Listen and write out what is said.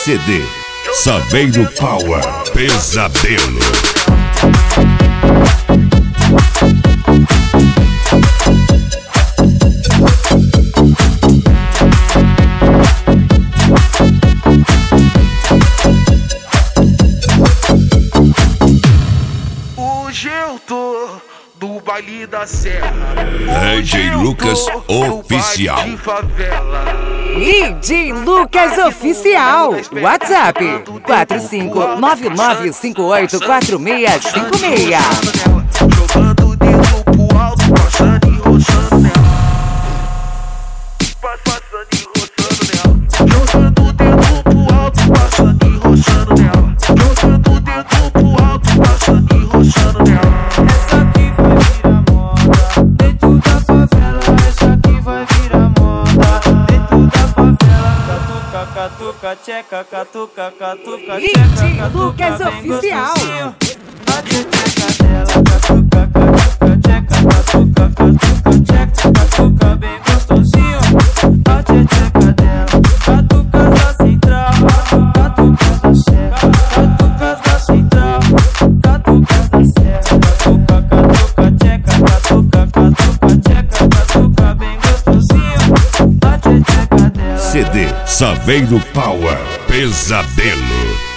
CD Saveiro Power Pesadelo. Hoje eu tô no baile da serra. DJ Lucas Oficial. DJ Lucas Oficial. WhatsApp 4599584656. Jogando o dedo pro alto, passando e roçando nela. Passando e roçando nela. Jogando o dedo pro alto, passando e roçando nela. Jogando o dedo pro alto, passando e roçando nela. Essa aqui vai virar moda dentro da favela. Essa aqui vai virar moda dentro da favela. Catuca, catuca, tcheca, catuca, catuca, DJ tcheca, Lucas catuca, bem Oficial. gostosinho. Bate tcheca dela, catuca, catuca, tcheca, catuca, catuca, tcheca, catuca, bem gostosinho. Bate tcheca dela, catucas da central, catucas da serra, catucas da central, catucas da serra, catuca, catuca, tcheca, catuca, catuca, tcheca, catuca, bem gostosinho. Bate tcheca dela. CD Saveiro Power Pesadelo.